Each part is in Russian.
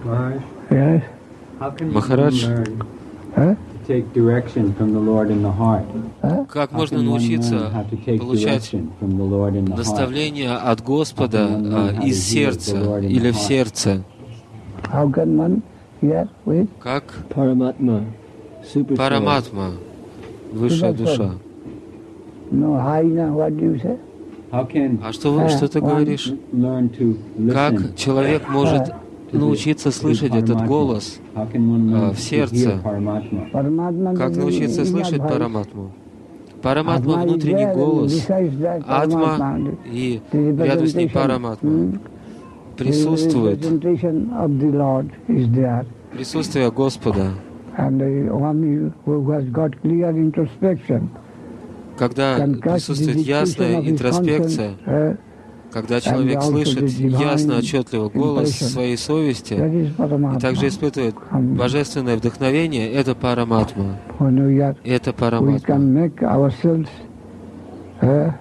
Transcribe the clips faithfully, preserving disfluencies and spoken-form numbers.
Yes. Махарадж, Huh? как можно научиться получать наставления от Господа а, из сердца или в сердце? How can one hear with Как Paramatma, super Параматма, высшая душа. no hyena? What do you say? А что, вы- что ты говоришь? Как человек может научиться слышать этот голос а, в сердце? Paramatma Как is научиться inner слышать voice. Параматму? Параматма Atma is внутренний there and голос, besides that, Атма Paramatma, и the рядом с ней representation, Параматма hmm, the присутствует, representation of the Lord is there. присутствие Господа. And the one who has got clear introspection Когда can catch the присутствует dictation ясная of his интроспекция, conscience, uh, когда человек also слышит the divine ясно, отчетливо голос impression. своей совести that is и Paramatma. также испытывает Um, божественное вдохновение, это Параматма. when we are Это we Параматма. can make ourselves uh,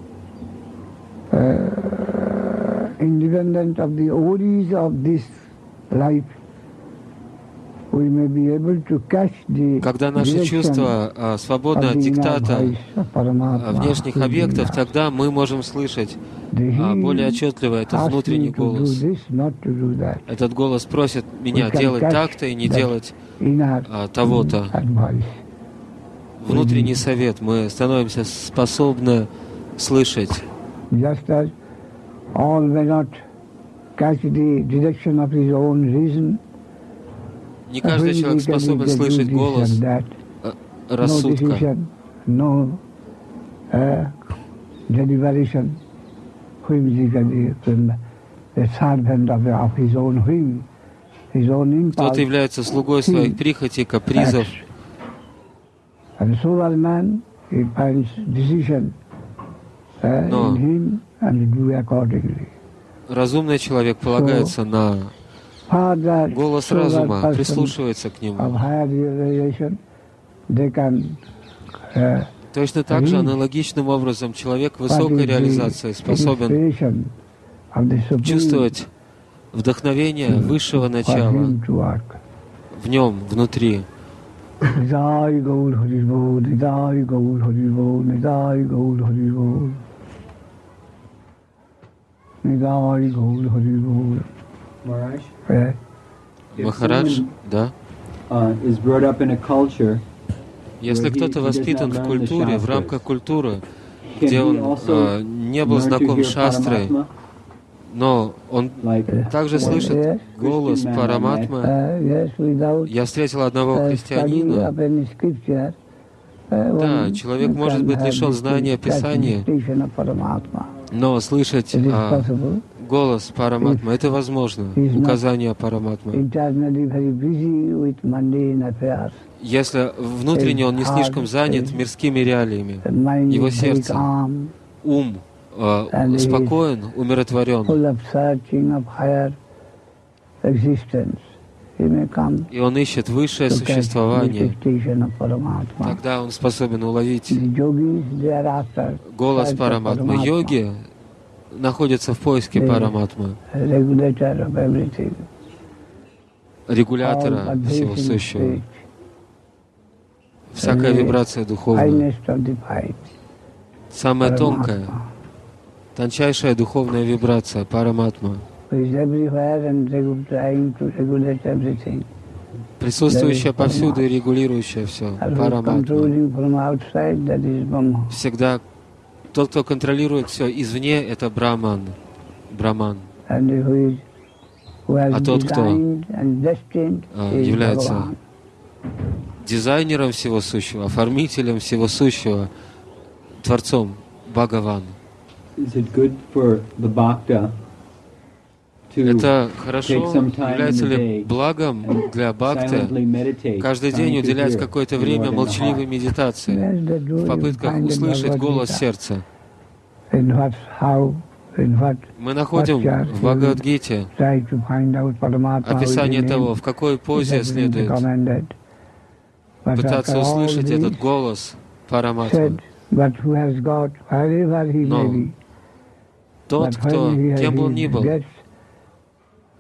uh, independent of the worries of this life. We may be able to catch the Когда наши direction чувства а, свободны of от the inner диктата voice of а, Paramatma внешних within объектов, us. тогда мы можем слышать The а, he более отчетливо этот asks внутренний me to do голос. this, not to do that. Этот голос просит меня We can делать catch так-то и не that делать inner а, того-то. advice. Внутренний совет. Мы становимся способны слышать. Just as all may not catch the direction of his own reason, Не каждый when человек we can способен do слышать this голос and that, а, no рассудка. decision, no uh, deliberation, whimsically, the servant of, of his own whim, his own impulse. Кто-то является слугой своих прихотей, капризов. And the sober man, he finds decision uh, Но in him and do accordingly. разумный человек полагается на Further, голос sober разума, person прислушивается к of нему. higher realization, they can uh, Точно так же, аналогичным образом, человек высокой реализации способен inspiration of the supreme чувствовать вдохновение высшего for начала him to work. в нем, внутри. Nidai Gaur Hari Bol, Nidai Gaur Hari Bol, Nidai Gaur Hari Bol, Nidai Gaur Hari Bol. Yeah. Махарадж, да? is brought up in a culture Если кто-то воспитан в культуре, в рамках культуры, где он э, не был знаком с шастрой, но он также слышит голос Параматмы. Uh, yes, without Я встретил одного uh, study христианина. of any scripture, uh, Да, one человек может can быть have лишен this знания Писания, dictation of Paramatma. но слышать It is а, possible. голос Параматмы, это возможно, указание Параматмы. Internally very busy with mundane affairs. Если внутренне он не слишком занят мирскими реалиями, The mind его is very сердце, calm, ум э, спокоен, умиротворен, full of searching of higher existence. He may come и он ищет высшее to catch the существование, dictation of Paramatma. тогда он способен уловить The yogis thereafter голос search for Параматмы. Paramatma, Йоги находятся в поиске the Параматмы, regulator of everything. регулятора All всего advancing сущего. stage, Всякая вибрация духовная, finest of the fight, самая Paramatma, тонкая, тончайшая духовная вибрация Параматма, who is everywhere and regu- trying to regulate everything. присутствующая повсюду и регулирующая все. And who is Параматма. controlling from outside, that is Brahma. Всегда тот, кто контролирует все извне, это Браман. Браман. And who is who has А тот, кто designed and destined, а, is является Bhagavan. дизайнером всего сущего, оформителем всего сущего, творцом, Бхагаван. Is it good for the bhakta to Это хорошо, take some time in является the ли day благом для бхакты silently meditate, каждый trying день to уделять hear какое-то the время Lord in the молчаливой heart? медитации, Yes, that do в you попытках find in услышать Bhagavad голос Gita. сердца. In what, how, in what Мы находим posture в Бхагавад-гите try to find out Paramatma описание within того, him. в какой позе It has been следует recommended. But пытаться after all услышать this этот голос Параматмы. said, but who has got, wherever he Но may be, тот, but кто, when he, кем бы он he ни был, gets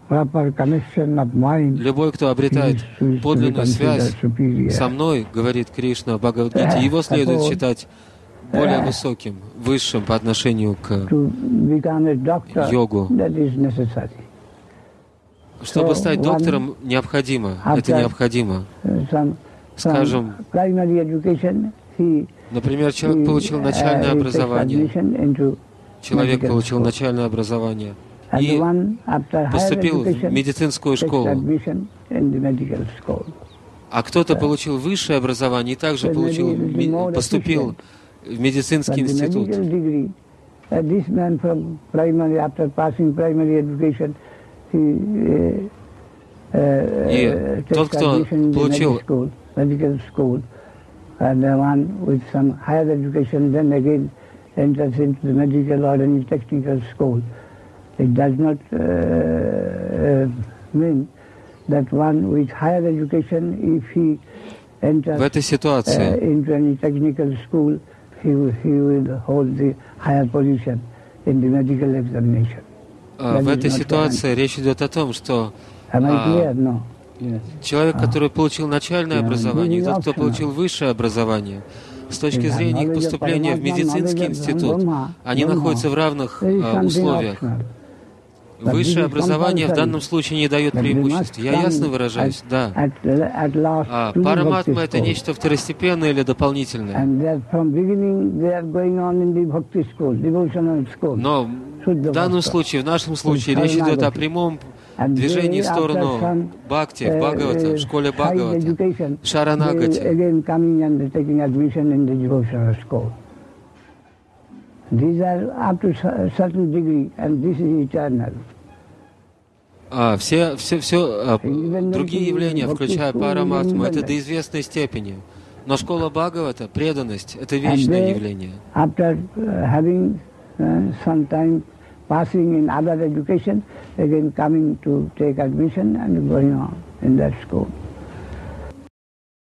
proper connection of mind, Любой, кто обретает is to подлинную be связь considered superior. со мной, говорит Кришна в Бхагавад-гите, его следует считать более высоким, высшим по отношению к To become a doctor, йогу. that is necessary. Чтобы So стать one доктором, необходимо, это after необходимо. uh, some, Скажем, some primary education, he, Например, человек he, получил uh, начальное he takes образование, admission into человек medical получил school. начальное образование And и one after higher поступил в education медицинскую takes школу, admission in the medical school. а кто-то получил высшее образование и также So получил, maybe it will be more поступил efficient. в медицинский But the институт. medical degree, uh, this man from primary, after passing primary education, he uh, uh, И uh, тот, takes кто admission in the получил medical school, medical school, and the one with some higher education then again enters into the medical or any technical school. It does not uh, uh, mean that one with higher education, if he enters В этой uh, ситуации into any technical school, he will, he will hold the higher position in the medical examination. а, в этой ситуации речь идет о том, что Am I а, clear? No. Yes. человек, который получил начальное Yeah, образование, и this is тот, кто optional. получил высшее образование, с точки Yeah, зрения их knowledge of поступления в Paramatma, медицинский knowledge of институт, Brahma, они Brahma, находятся в равных there is а, something условиях. optional. But this Высшее is образование в compulsory. данном случае не дает But we преимуществ. must Я ясно come выражаюсь, at- да. at- at last А to the параматма bhakti это school. нечто второстепенное или дополнительное. And that from beginning they are going on in the bhakti school, devotional school. Но в данном случае, в нашем случае, речь идет о прямом And движении they, в after сторону some, Бхакти, uh, в Бхагавата, в школе high Бхагавата, education, в Шаранагати. they again coming and taking admission in the devotional school. These are up to a certain degree, and this is eternal. А, все, все, все а, другие явления, включая параматму, это до известной степени. Но школа Бхагавата, преданность, это вечное they, явление. After uh, having uh, some time passing in other education, again coming to take admission and going on in that school.